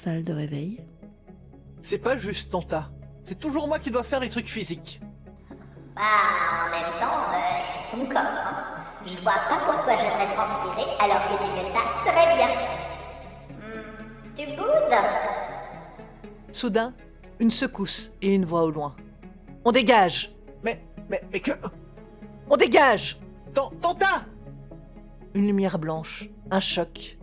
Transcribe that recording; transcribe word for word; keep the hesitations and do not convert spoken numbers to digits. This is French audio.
salle de réveil. C'est pas juste, Tanta. C'est toujours moi qui dois faire les trucs physiques. Bah, en même temps, euh, c'est ton corps, hein. Je vois pas pourquoi je devrais transpirer alors que tu fais ça très bien. Hmm, tu boudes? Soudain, une secousse et une voix au loin. On dégage! Mais, mais, mais que... On dégage! Tan- Tanta! Une lumière blanche, un choc,